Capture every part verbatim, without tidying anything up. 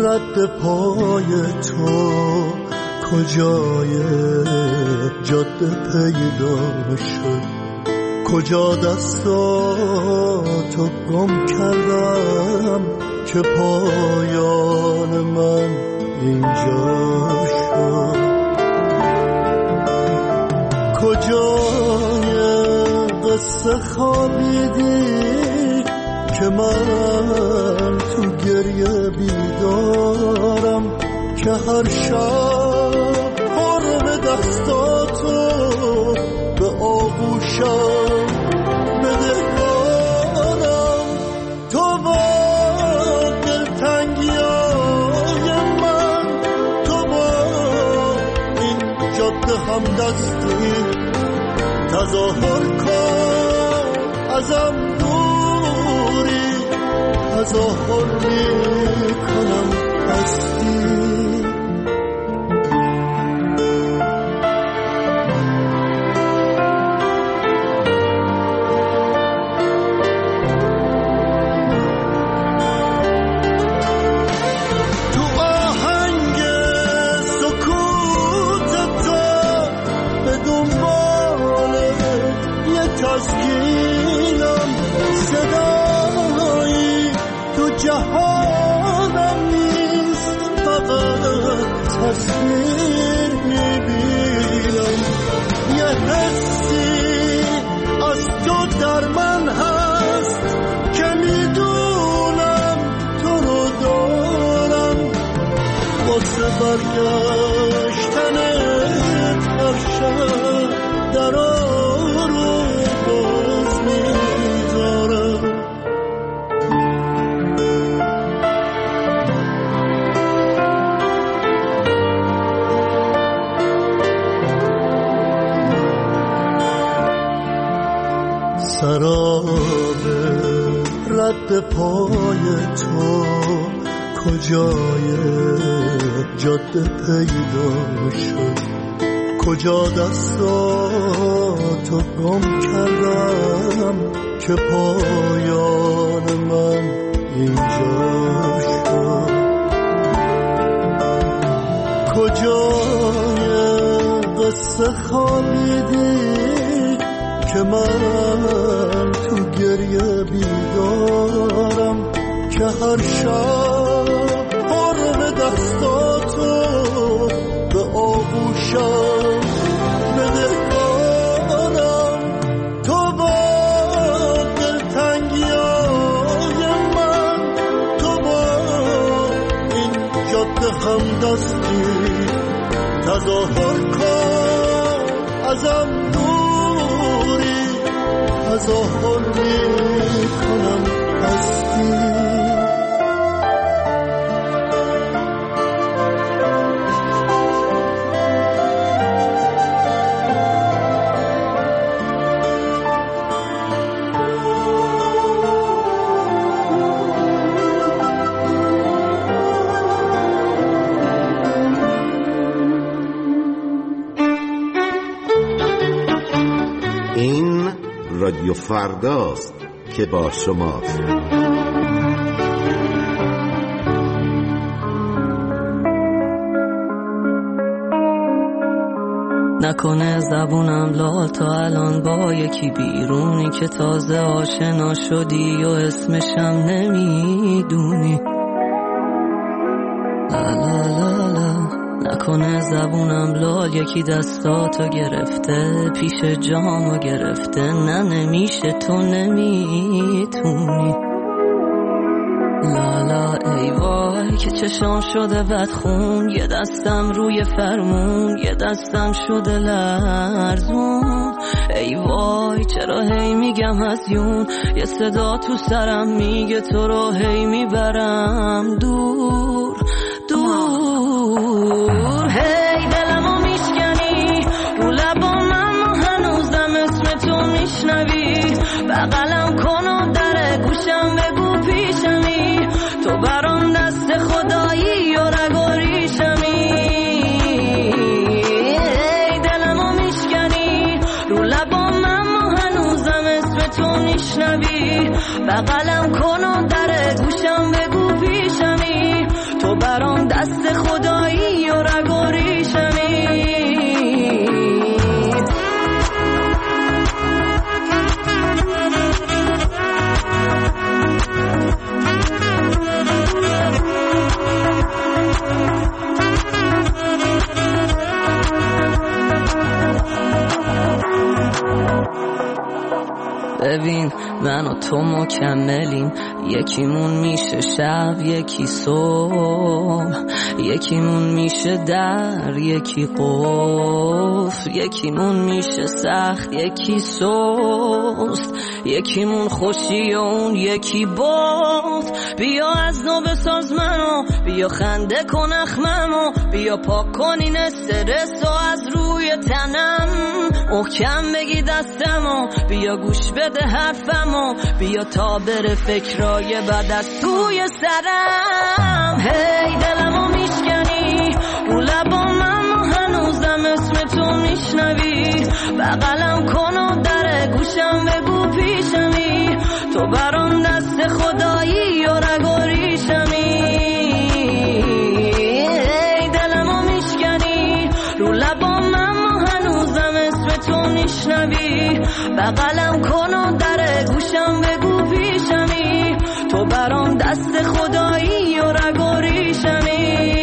رد پای تو کجای جاده پیدا شد، کجا دستاتو گم کردم که پایان من اینجا شد. کجای قصه خوابیدی که من تو گریه بیدارم، که هر شب حرم دستاتو به آغوشم بدهکارم. تو با دلتنگیای من، تو با این جاده همدستی تظاهر کن ازم دوری، تظاهر میکنم هستی. تصویر میبینم یه حسی از تو در من هست که میدونم تو رو دارم. واسه برگشتنت هر شب درا رو باز میذارم. سراب رد پای تو کجای جاده پیدا شد، کجا دستاتو گم کردم که پایان من اینجا شد. کجای قصه خوابیدی که من تو گریه بیدارم، که هر شب حرم دستاتو به آغوشم بدهکارم. تو با دلتنگیای من، تو با این جاده همدستی تظاهر کن ازم دوری، تظاهر میکنم هستی. رادیو فرداست که با شماست. نکنه زبونم لال تا الان با یکی بیرونی که تازه آشنا شدی و اسمشم نمیدونی. لا لا لا لا. نکنه زبونم لال یکی دستاتو گرفته، پیش جامو گرفته. نه نمیشه، تو نمیتونی. لالا ای وای که چشام شده بدخون، یه دستم روی فرمون، یه دستم شده لرزون. ای وای چرا هی میگم هزیون، یه صدا تو سرم میگه تو رو هی میبرم دور دور. هی دلمو میشکنی رو لبام، اما هنوزم اسم تو میشنوی. بغلم کن و در گوشم بگو پیشمی، تو برام دست خدایی و رگ و ریشمی. هی دلمو میشکنی رو لبام، اما هنوزم اسم تو میشنوی. بغلم کن و در گوشم بگو پیشمی، تو برام ببین من و تو مکملیم، یکیمون میشه شب یکی صبح، یکیمون میشه در یکی قفل، یکیمون میشه سخت یکی سست، یکیمون خوشی و اون یکی باد. بیا از نو بساز منو، بیا خنده کن اخممو، بیا پاک کن این استرس و از روی تنم، محکم بگی دستمو، بیا گوش بده حرفمو، بیا تا بره فکرای بد از توی سرم. هی دلمو میشکنی رو لبام، اما هنوزم اسم تو میشنوی، بغلم کن و در گوشم بگو پیشمی، تو برام دست خدایی و رگ و ریشمی. هی دلمو میشکنی رو لبام، اما هنوزم اسم تو میشنوی، بغلم کن و در گوشم بگو پیشمی، تو برام دست خدایی و رگ و ریشمی.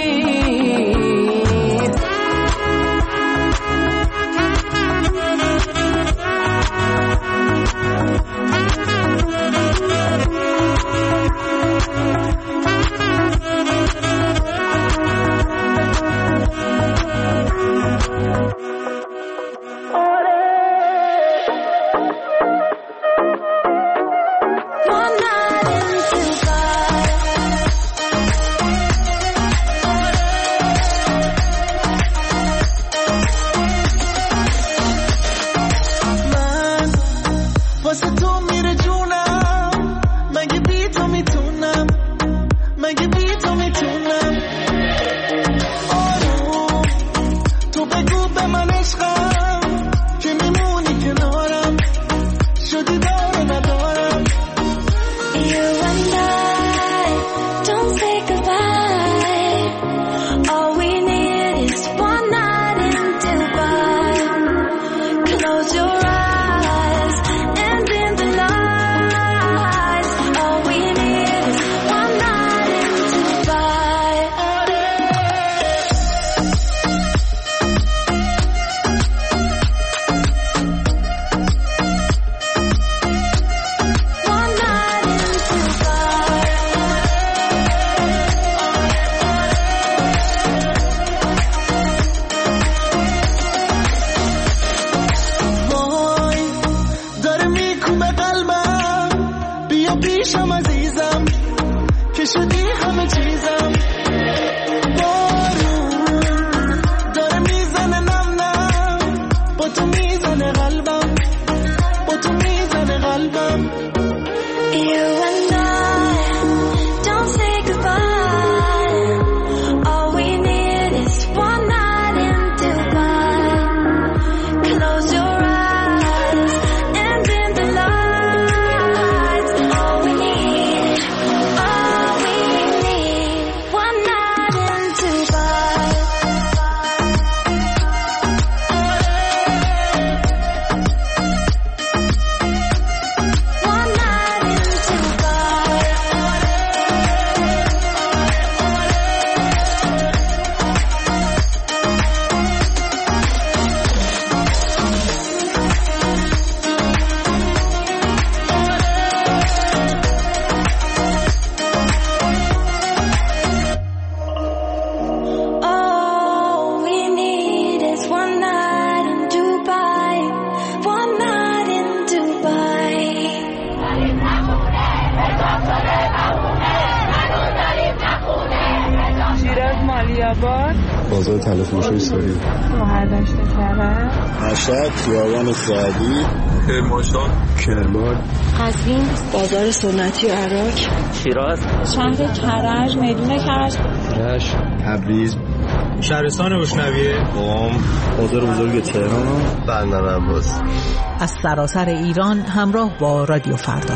بازار تلفروشی سوری مهردشت کرد مشهد خیابان سعدی کرمانشاه کرمان قزوین بازار سنتی عراق شیراز شهر کرج میدون کرج رشت تبریز شهرستان اشنویه قم بازار بزرگ تهران بندر عباس. از سراسر ایران همراه با رادیو فردا.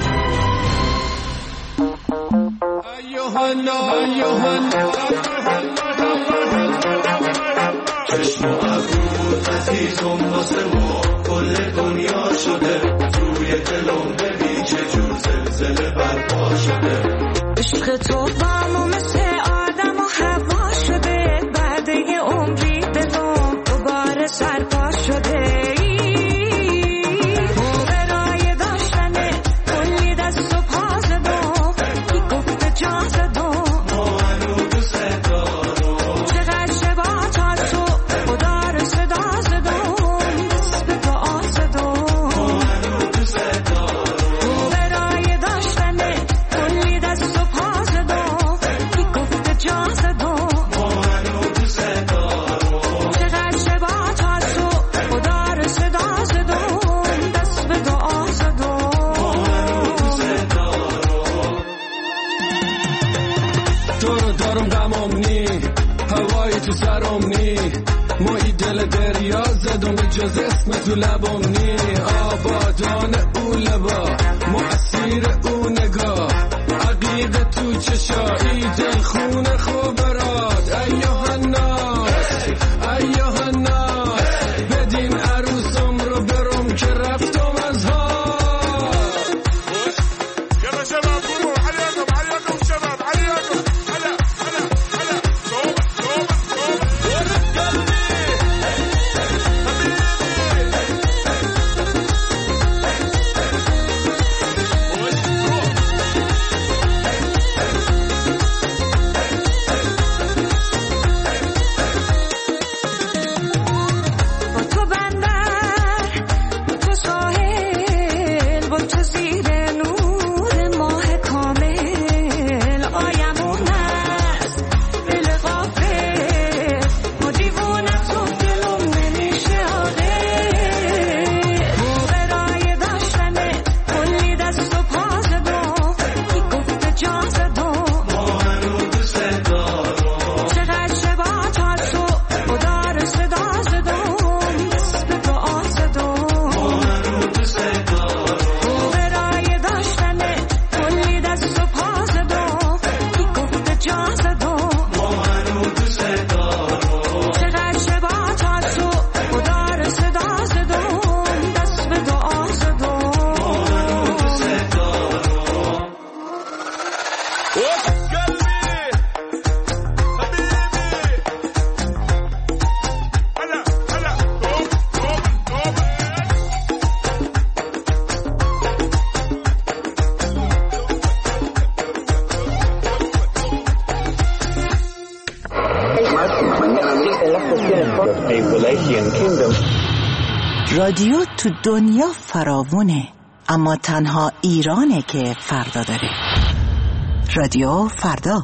چشم و ابرود عزیزم واسه ما کل دنیا شده، روی دلم ببین چه جور زلزله برپا شده. عشق تو با ما مثل آدم و هوا شده، بعد یه عمری به دوم دوباره سرپا شده. برای داشتن تو دارم غمم نی هوایی تو سرم نی مایی دل دریا زدم جز اسم تو لبم نی آبادان او لبا مؤثیر او نگاه عقیده تو چشایی دل خونه خوب براد ایوه الناس ایوه الناس بدین عروسم رو برم که رفتم از ها يلا شباب قوموا عليكم عليكم شباب عليكم هلا هلا هلا صوبة صوبة صوبة رادیو تو دنیا فراوونه، اما تنها ایرانه که فردا داره. رادیو فردا.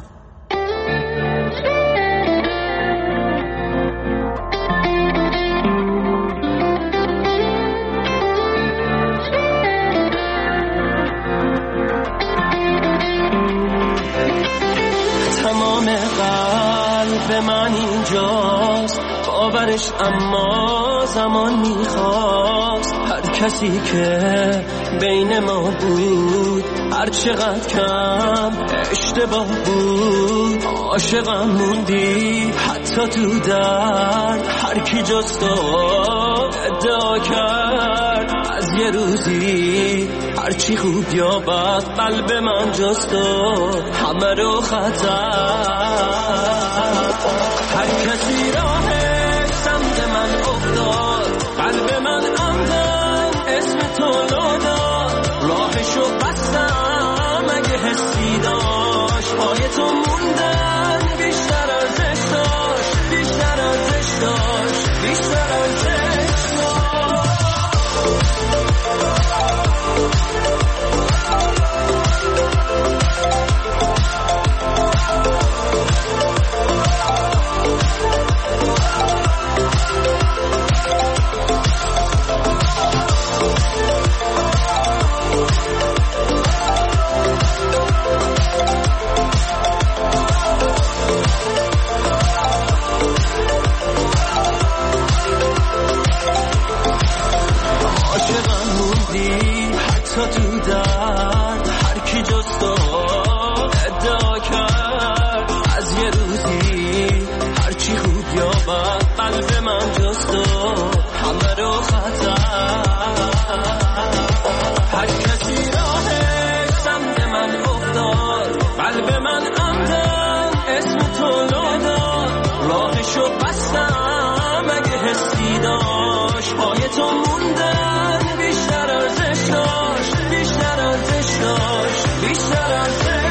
تمام قلب من اینجاست، باورش اما زمان میخواست. هر کسی که بین ما بود هر چقدر کم اشتباه بود، عاشقم موندی حتی تو درد. هر کی جز تو ادعا کرد از یه روزی هرچی خوب یا بد قلب من جز تو همه رو خطر. هر کسی راه سمت من افتاد، قلب من اندن اسم تو داد. راهشو بستم اگه حسی داشت، پای تو موندن بیشتر ازش داشت، بیشتر ازش داشت، بیشتر ازش داشت. حتی تو درد هر کی جز تو ادعا کرد از یه روزی هرچی خوب یا بد قلب من جز تو همه رو خطر. هر کسی راه سمت من افتاد، قلب من اندن اسم تو داد. راهشو بستم اگه حسی داشت، پای تو موندن بیشتر ازش داشت، بیشتر ازش داشت، بیشتر ازش داشت.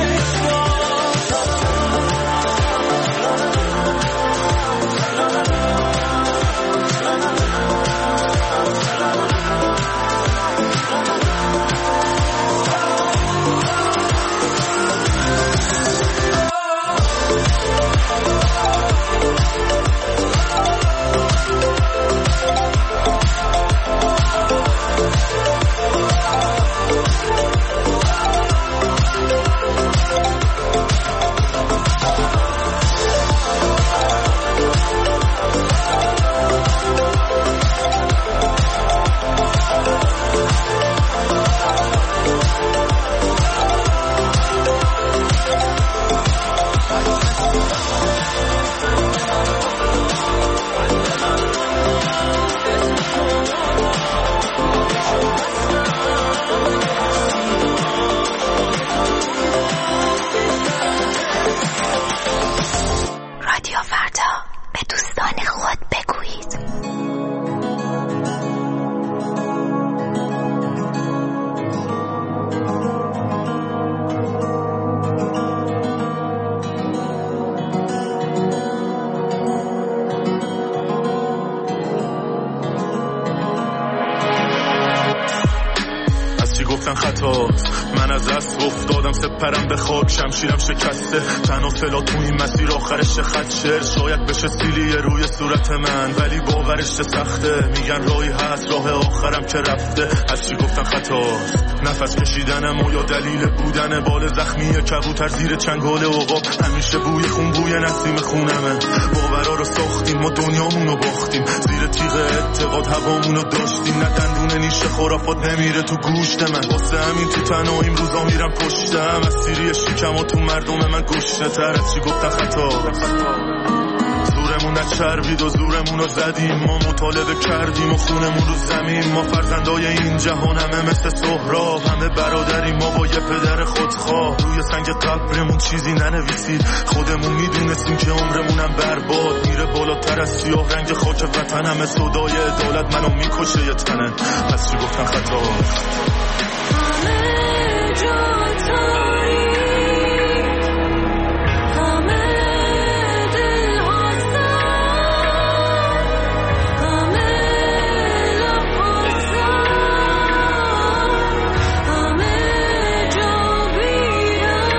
گفتن خطاست، من از دست افتادم سپرم به خاک، شمشیرم شکسته تنها سلا تو این مسیر آخرش خط شعر شاید بشه سیلیه روی صورت من، ولی باورش سخته. میگن راهی هست راه آخرم که رفته، از چی گفتن خطاست؟ نفس کشیدنم و یا دلیل بودن بال زخمی کبوتر زیر چنگال عقاب، همیشه بوی خون بوی نسیم خونمه. باورا رو ساختیم و دنیامونو باختیم، زیر تیغ اعتقاد هوامونو داشتیم. نه دندون نیشه خرافات نمیره تو گوشت من، واسه همین تو تنهاییم روزا میرم پشتم. از سیری شیکم و تو مردم من گشنه تر، از چی گفتن خطا. زورمون نچربید و زورمون رو زدیم، ما مطالبه کردیم و خونمون رو زمین. ما فرزندای این جهان همه مثل سهراب، همه برادریم ما با یه پدر خودخواه. روی سنگ قبرمون چیزی ننویسید، خودمون میدونستیم که عمرمونم برباد میره بالاتر از سیاه رنگ خاک وطن. همه صدای عدالت منو میکشه یه تنه، از چی گفتن خطا. همه جا تاریک، همه دلها سر، همه لبها سر، همه جا بیرم.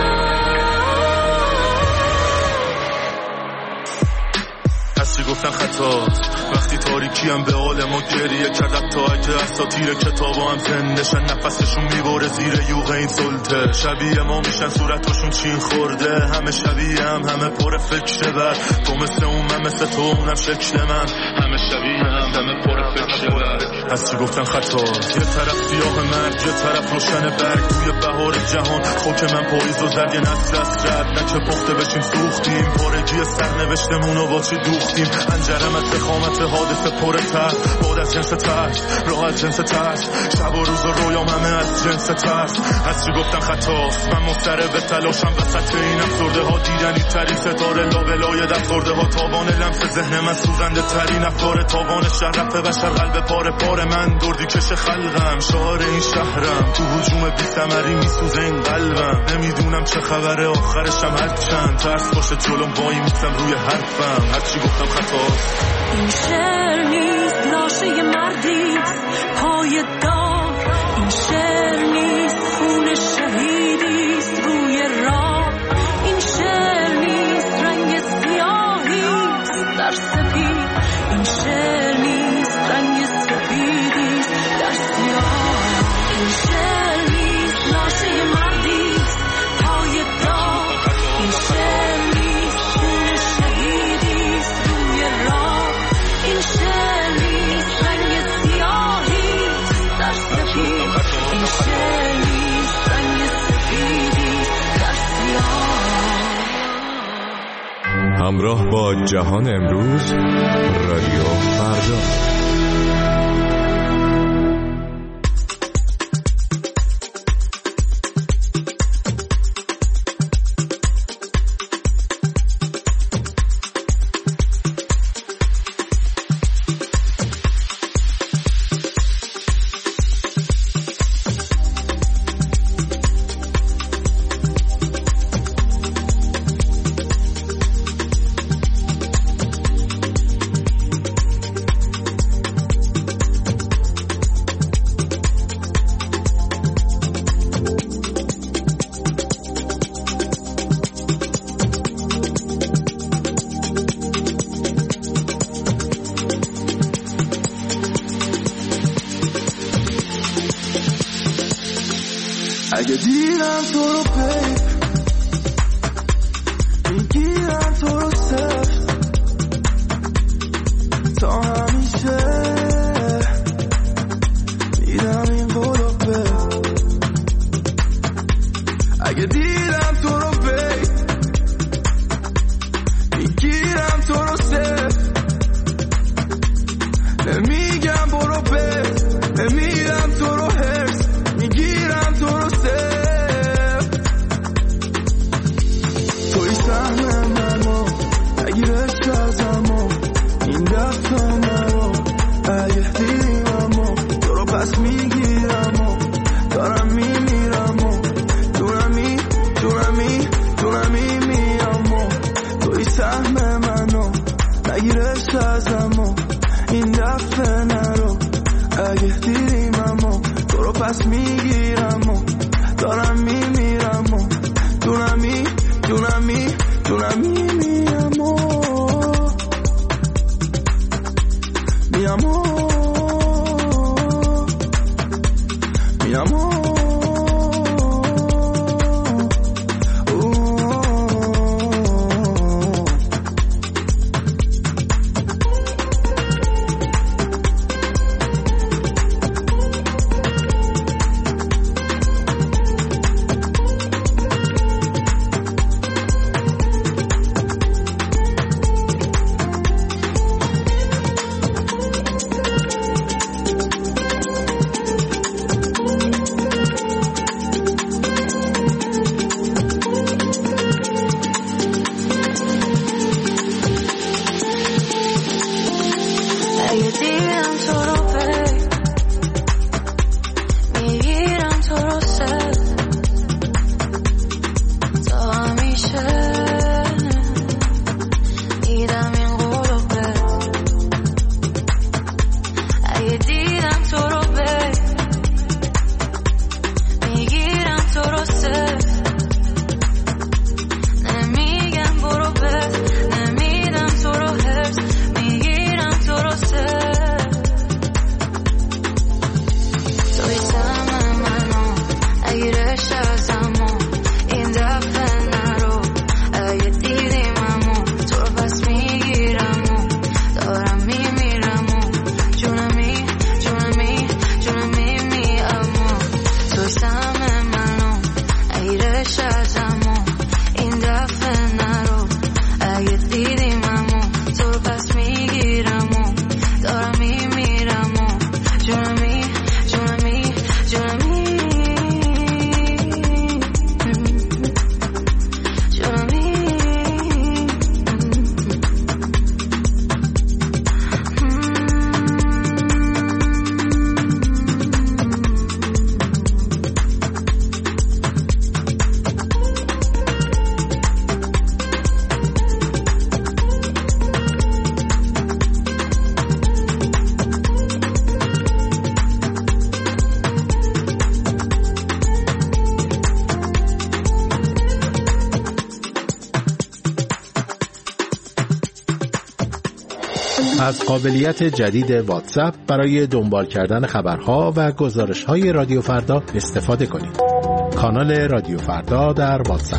از چی گفتن خطاست وقتی تاریکیم به حال ما گریه کرد، تا اگه اساطیر کتابا هم زندشن نفسشون میباره زیر یوغ این سلطه. شبیه ما میشن صورتاشون چین خورده، همه شبیه هم همه پر فکر بر. تو مثل اون من مثل تو اونم شکل من، همه شبیه هم همه پر فکر بر. از چی گفتن خطا؟ یه طرف سیاه مرگ یه طرف روشن برگ، توی بهار جهان خاک من پاییز و زرگ نسل از رد. نه که پخته بشیم سوختیم، پارگی سرنوشتمون رو با چی دوختیم. انجرم از تخامت حادثه پر تر، باد از جنس ترس، راه از جنس ترس، شب و روز و رویام همه از جنس ترس. از چی گفتن خطاست؟ من مضطرب به تلاشم وسط این افسرده ها، دیدنی ترین ستاره لابلای دستورده ها. تاوان لمس ذهن من سوزنده ترین افکار، تاوان شرف بشر قلب پاره پاره من. دردی کش خلقم شعار این شهرم، تو هجوم بی ثمری میسوزه این قلبم. نمیدونم چه خبره آخرشم، هرچند ترس باشه جلوم وای میستم روی حرفم. هر چی گفتم خطاست. این شعر نیست لاشه مردی پای دار، این شعر نیست خون شهیدیست روی راه، این شعر نیست رنگ سیاهیست در سپید، این شعر نیست رنگ سپیدیست در سیاه. این شعر نیست لاشه مردی پای دار، این شعر نیست خون شهیدیست روی راه، این شعر نیست رنگ سیاهیست در سپید، این شعر نیست رنگ سپیدیست در سیاه. همراه با جهان امروز، رادیو فردا. اگه دیدم تو رو پیپ میگیرم تو رو سفت تا همیشه میدم این بولو پیپ. اگه دیدم تو رو پیپ میگیرم تو رو سفت نمیگم برو پیپ، نمیدم تو رو هرس، میگیرم تو رو سفت. توی سهم منو نگیرش ازمو این دفعه منو اگه دیدیممو تو رو پس میگیرمو دارم میمیرمو دونمی دونمی دونمی میامو. توی سهم منو نگیرش ازمو این دفعه نرو اگه دیدیممو تو رو پس پس میگیرم و دارم میمیرم و دونمی دونمی دونمی میرم و میرم و میرم و از قابلیت جدید واتساپ برای دنبال کردن خبرها و گزارش‌های رادیو فردا استفاده کنید. کانال رادیو فردا در واتساپ.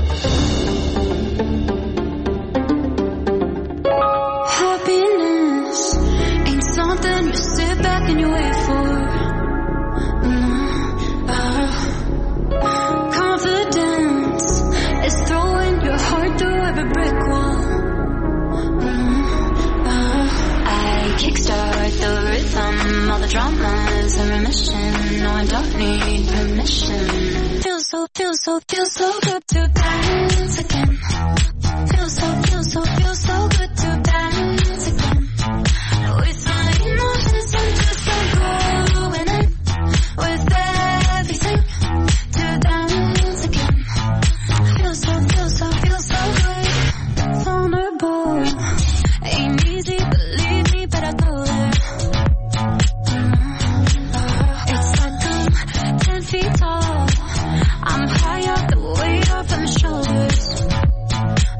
Feels so, feels so good to dance again. Feels so, feels so, feels so good to dance again. With my emotions, I'm just like going in with everything to dance again. Feels so, feels so, feels so good. Vulnerable, ain't easy, believe me, but I go there. It's like I'm ten feet tall. I'm high up, the weight off of my shoulders.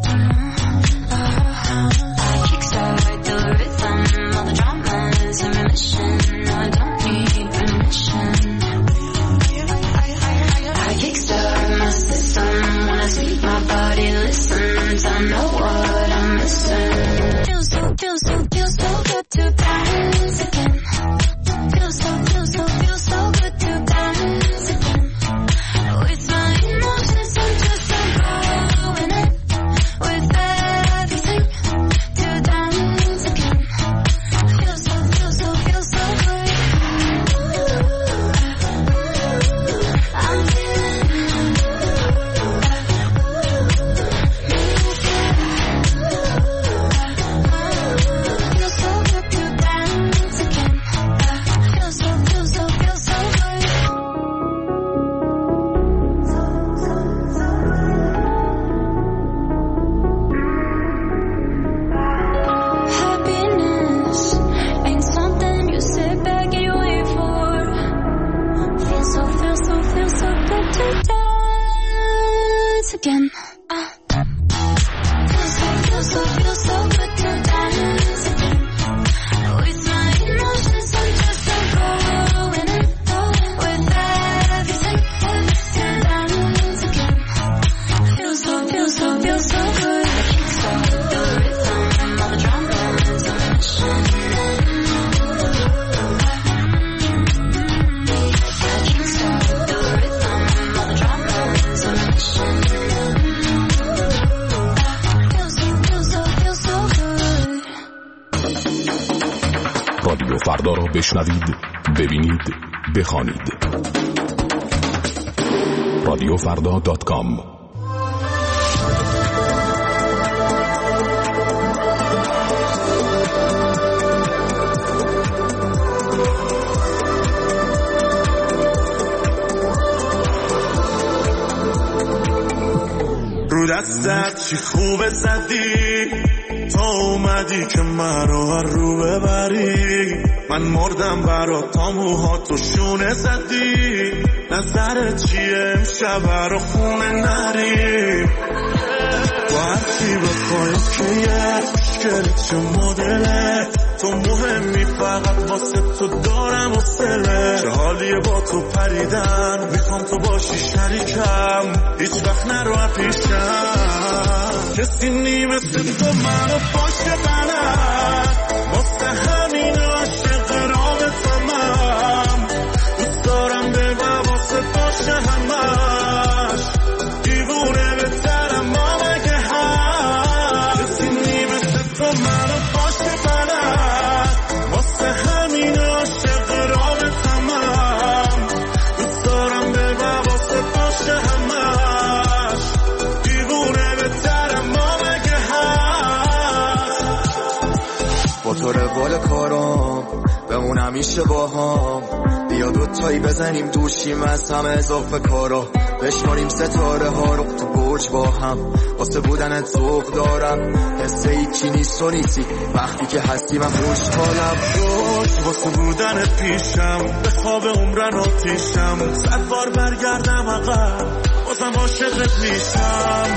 again. Uh. Feel so, feel so, feel so good to dance again. With my emotions, I'm just a going in. With everything, everything, dance again. Feel so, feel so, feel so good. I can't stop the rhythm of a drum roll into mission. I can't stop the rhythm of a drum roll into mission. Feel so, feel so, feel so good. رادیو فردا را بشنوید، ببینید، بخوانید. رادیو فردا دات کام. رو دستت چی خوبه زدی تا اومدی که من رو رو ببری. من مردم برات تا موهاتو شونه زدی. نظرت چیه امشب رو خونه نری. با هرچی بخوایم که یه مشکلت چه مدله. تو مهمی فقط واسه تو دارم و سله. چه حالیه با تو پریدن. میخوام تو باشی شریکم. هیچ وقت نرو پیشم. کسی نیمه تو منو باشه بلد. واسه همین عاشق رابطمم. دوست دارم به واسه باشه همش. دیوونه بهترم ما مگه هم. کسی نیمه تو منو باشه بلد. واسه همین عاشق رابطمم. دوست دارم به واسه باشه همش. دیوونه بهترم ما مگه هم. با تو روال کارم بمون همیشه با هم. بیا دوتایی بزنیم دوشیم از همه اضافه کارا. بشماریم ستاره ها رو تو برج با هم. واسه بودنت ذوق دارم. حس هیچی نیست و نیستی. وقتی که هستی من خوشحالم. خوش واسه بودنت پیشم. به خواب عمرن آتیشم. صد بار برگردم عقب بازم عاشقت میشم.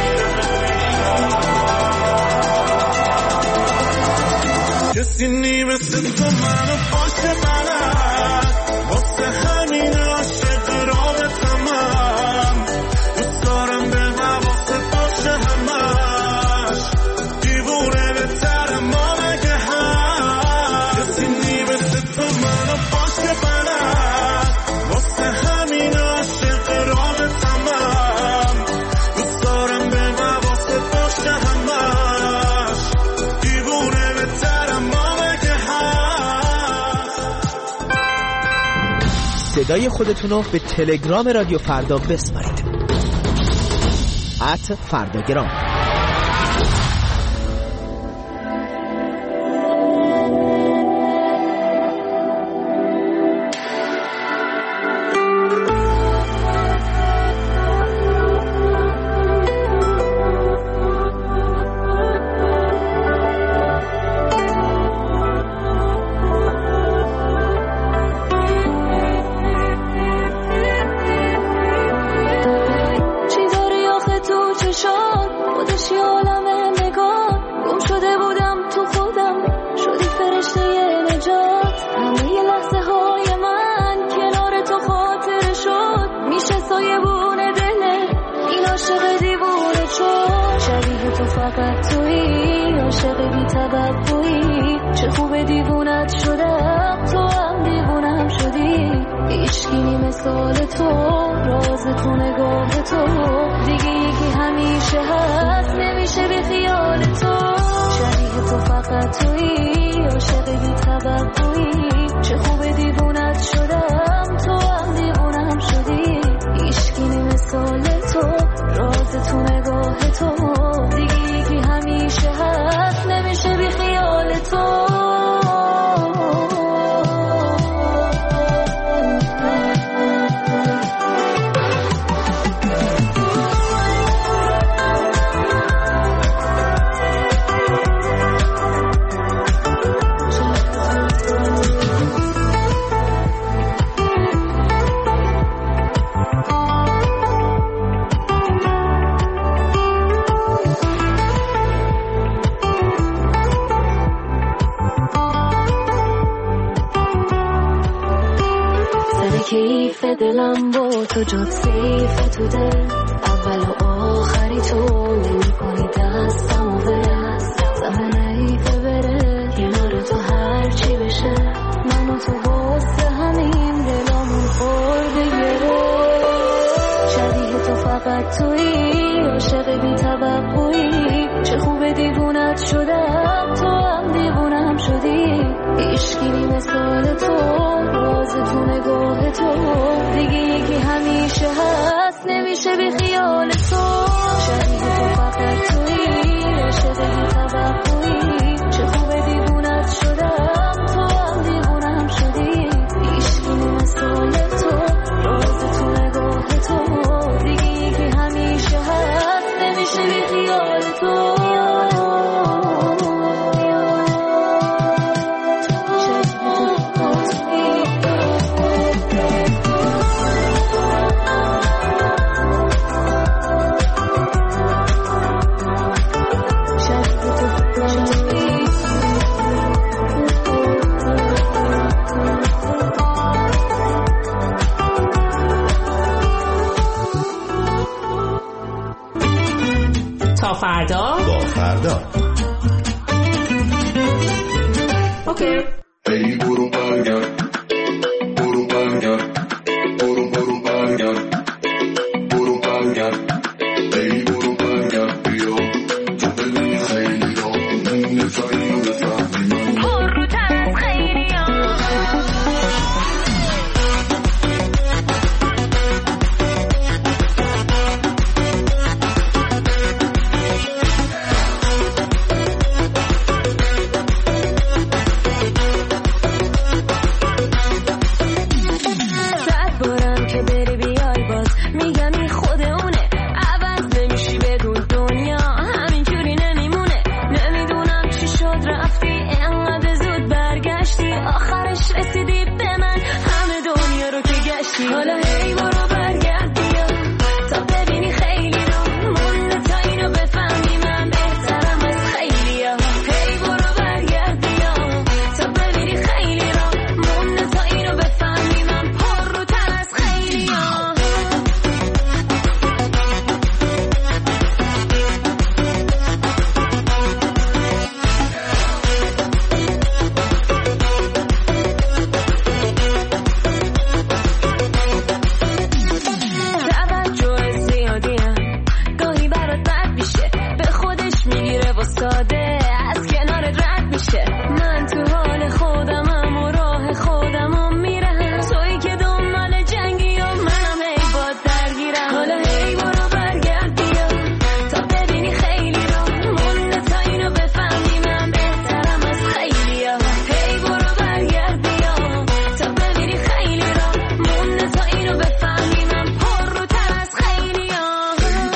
کسی نیمه تو منو باشه بلد. واسه همین عاشق رابطمم. دوست دارم به واسه باشه همش. دیوونه بهترم ما مگه هم. کسی نیمه تو منو باشه بلد. واسه همین عاشق رابطمم. دوست دارم به واسه باشه همش. دیوونه بهترم ما مگه هم. صدای خودتون رو به تلگرام رادیو فردا بسپارید. ات فرداگرام. حریف دلم با تو جات سیف تو دل اول و آخری تو نمی کنی دستم و بره زمین ایفه بره کنار تو هر چی بشه من و تو باسه همین دلمون خورده گره شبیه تو فقط تویی عاشق بی توقعی چه خوب دیوونت شدم تو هم دیوونم شدی عشقی مثال تو راز تو نگاه تو دیگه یکی همیشه هست نمیشه بی خیال تو شبیه تو فقط تویی عاشق بی توقعی چه خوب دیوونت شدم تو هم دیوونم شدی عشقی مثال تو راز تو نگاه تو دیگه یکی همیشه هست نمیشه بی خیال تو تا فردا با فردا اوکی ای برو برگرد برو برگرد برو برو برگرد برو برگرد ای برو برگرد بیا تو بدونی خیلی را نفهمی و بفهمی من برو تر خیلی ها حالا هی برو برگرد بیا تا ببینی خیلی رو مونده تا اینو بفهمی من بهترم از خیلی ها هی برو برگرد بیا تا ببینی خیلی رو مونده تا اینو بفهمی من پر رو تر از خیلی ها ساده از کنار رد میشه من تو حال خودمم و راه خودمم میرم تویی که دنبال جنگی و منم هی باد درگیرم حالا هی برو برگرد بیا تا ببینی خیلی رو مونده تا اینو بفهمی من بهترم از خیلی ها هی برو برگرد بیا تا ببینی خیلی رو مونده تا اینو بفهمی من پر رو تر از خیلی ها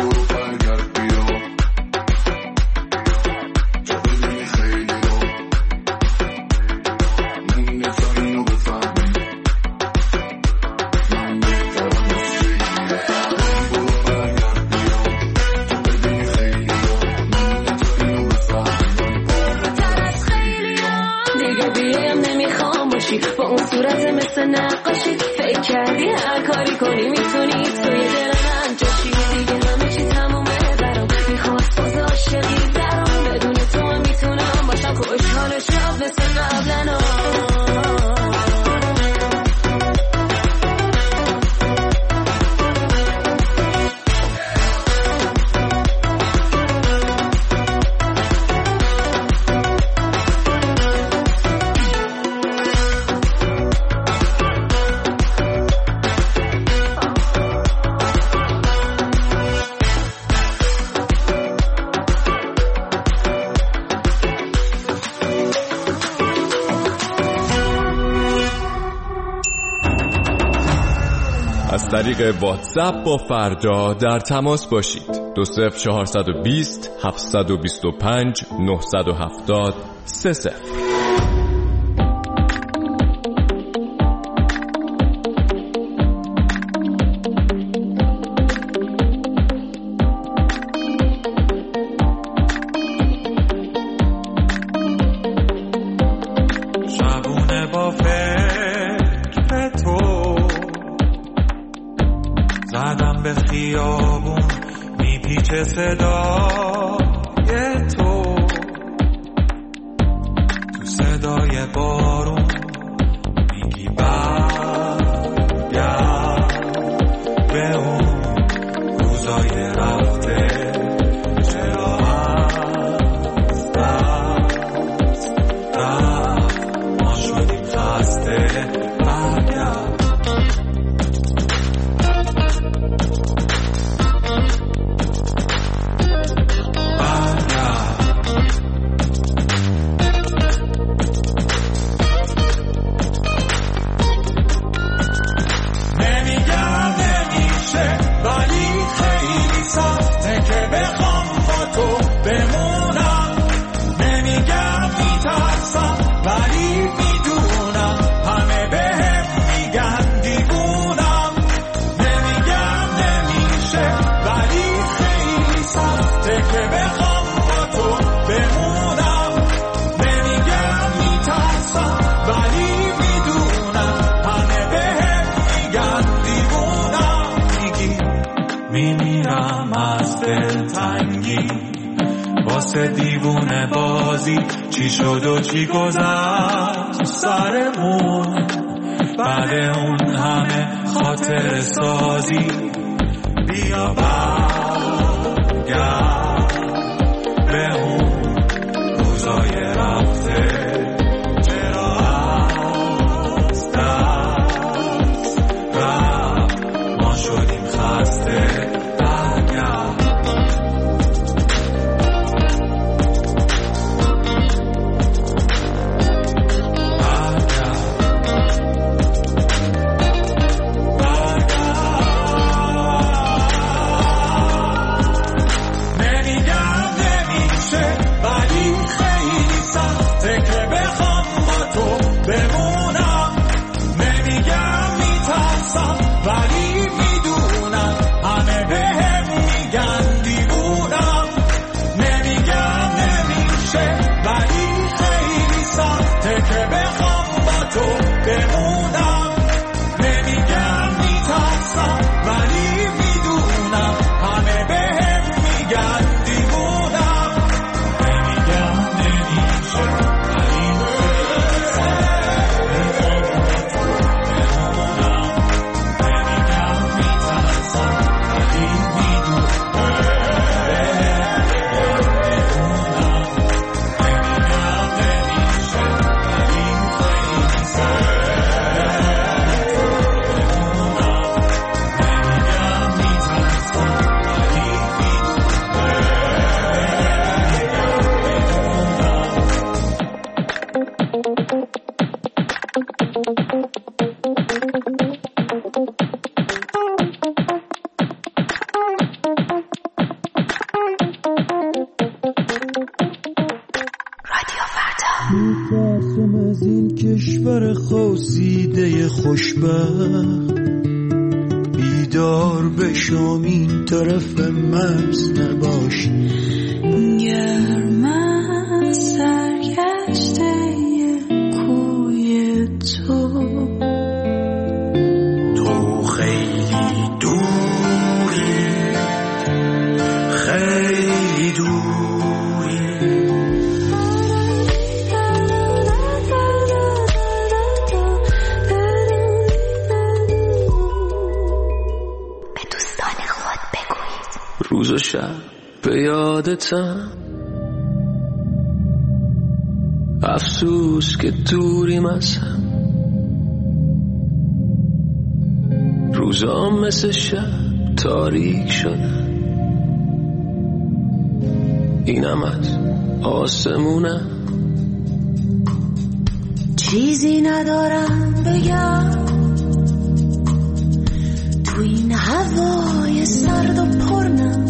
با اون صورت مثل نقاشی فکر کردی هر کاری کنی میتونی توی دل من جاشی دیگه همه چی تمومه برام میخواست باز عاشقی درام بدون تو هم میتونم باشم خوشحال شب مثل قبلنا از طریق واتساپ با فردا در تماس باشید. دو صفر چهارصد و بیست هفتصد و بیست و پنج نهصد و هفتاد سه صفر. شبونه با فکر تو به خیابون میپیچه صدای تو، تو صدای بارون میگی برگرد به اون روزای رفته. چرا از دست رفت ما شدیم خسته. برگرد دیوونه بازی چی شد و چی گذشت سرمون، بعد اون همه خاطر سازی. بیا برگرد به اون روزای رفته. چرا از دست رفت ما شدیم خسته. برگرد خوزیده خوشبخت بیدار بشم این طرف مرز نباش. گرم از سرگشته کوی تو، تو خیلی دوری خیلی دوری. روز و شب به یادتم، افسوس که دوریم از هم. روزا مثل شب تاریک شدن، اینم از آسمونم. چیزی ندارم بگم تو این هوای سرد و پرنم.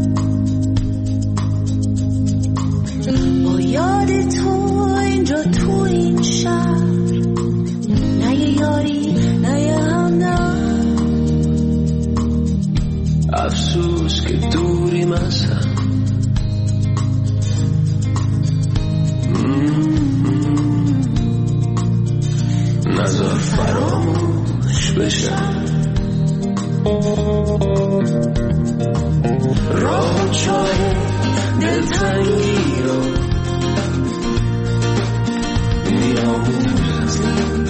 با یاد تو اینجا تو این شهر، نه یه یاری نه یه همدم. افسوس که دوریم از هم. نذار فراموش بشم. بیاموزم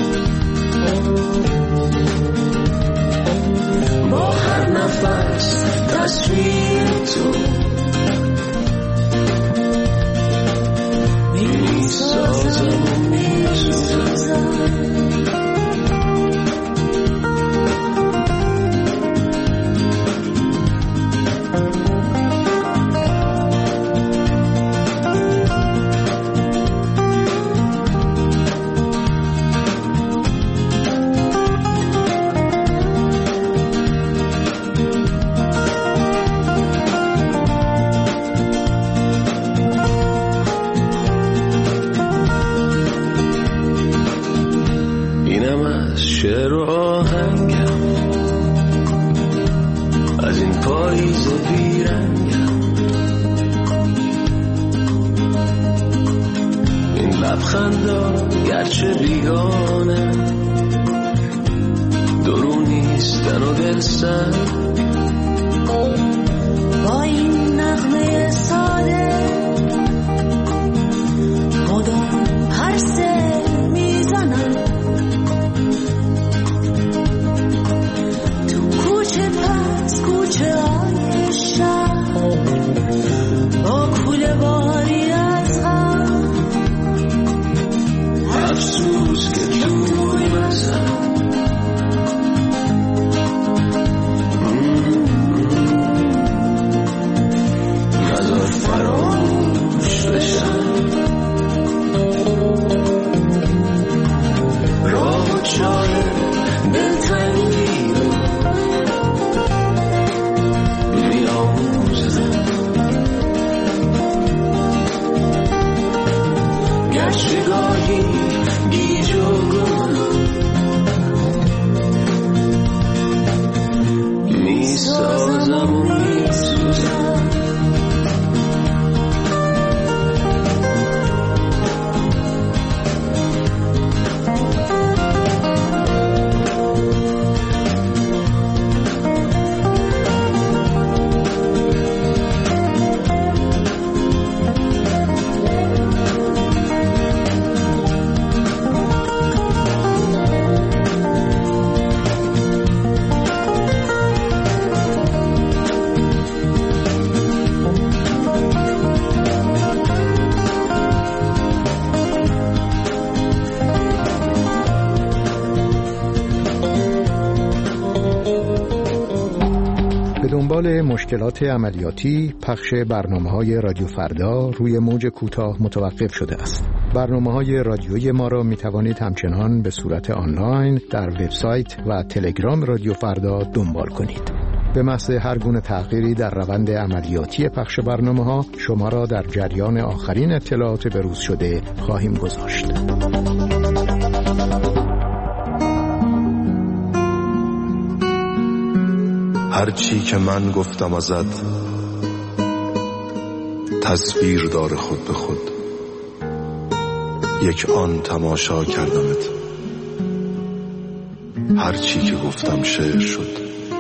با هر نفس تصویر تو میسازم و میسوزم شعر و آهنگم از این پاییز بیرنگم این لبخندا گرچه بیگانه درونیستن و دلسنگ با این نغمه ساده مدام هر سه میزنم کوچه های شهر با کوله باری از غم افسوس که توی بزن نظر فراموش بشن راه و چای دلتنگی رو گرچه گاهی گیج و گم میسازم و میسوزم دنبال مشکلات عملیاتی پخش برنامه‌های رادیو فردا روی موج کوتاه متوقف شده است. برنامه‌های رادیویی ما را می‌توانید همچنان به صورت آنلاین در وبسایت و تلگرام رادیو فردا دنبال کنید. به محض هر گونه تغییری در روند عملیاتی پخش برنامه‌ها شما را در جریان آخرین اطلاعات بروز شده خواهیم گذاشت. هر چی که من گفتم ازت تصویر داره خود به خود، یک آن تماشا کردمت، هر چی که گفتم شعر شد.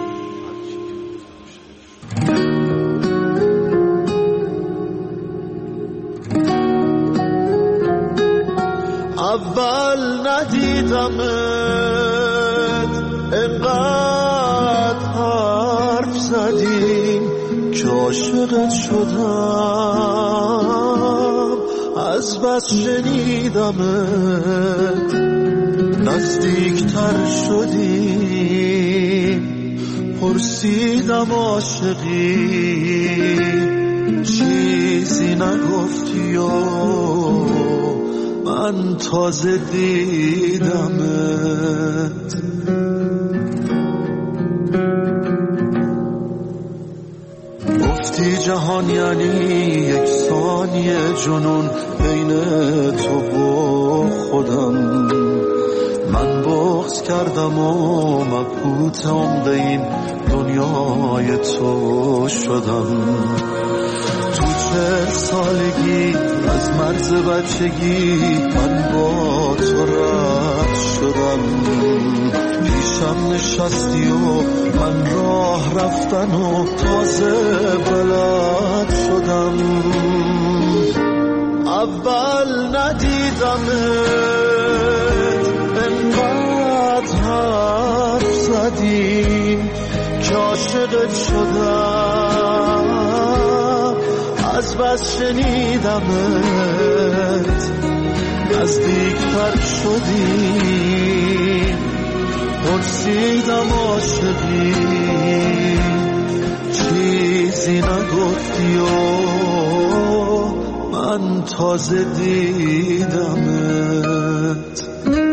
اول ندیدمت انقدر حرف زدیم که عاشقت شدم، از بس شنیدمت نزدیکتر شدیم، پرسیدم عاشقی چیزی نگفتی و من تازه دیدمت. گفتی جهان یعنی یک ثانیه جنون بین تو و خودم، من بغض کردم و مبهوت عمق این دنیای تو شدم. تو چهل سالگی از مرز بچگی من با تو رد شدم، پیشم نشستی و من راه رفتن و تازه بلد شدم. اول ندیدمت که عاشقت شدم، از بس شنیدمت نزدیکتر شدیم، پرسیدم عاشقی چیزی نگفتی و من تازه دیدمت.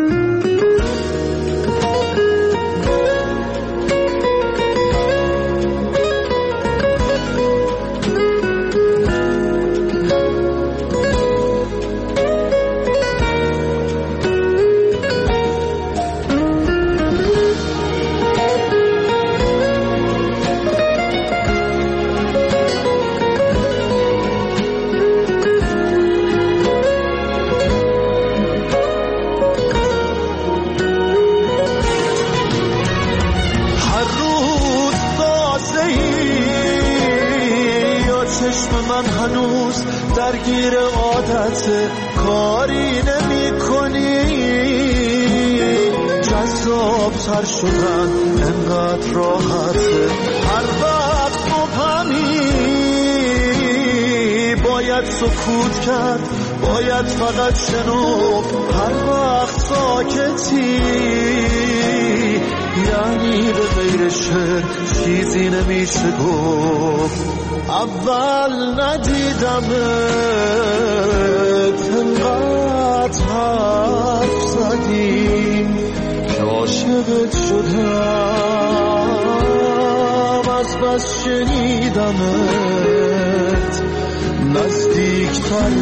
من هنوز درگیر عادت کاری نمی کنی، جذاب تر شدن انقدر راحته، هر وقت مبهمی باید سکوت کرد، باید فقط شنو، هر وقت ساکتی یعنی به غیر شعر چیزی نمیشه گفت. اول ندیدمت انقدر حرف زدیم که عاشقت شدم، از بس شنیدمت نزدیکتر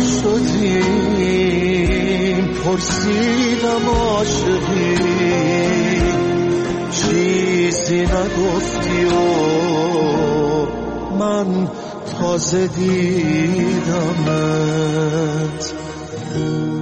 شدیم، پرسیدم عاشقی چیزی نگفتی و من تازه دیدمت.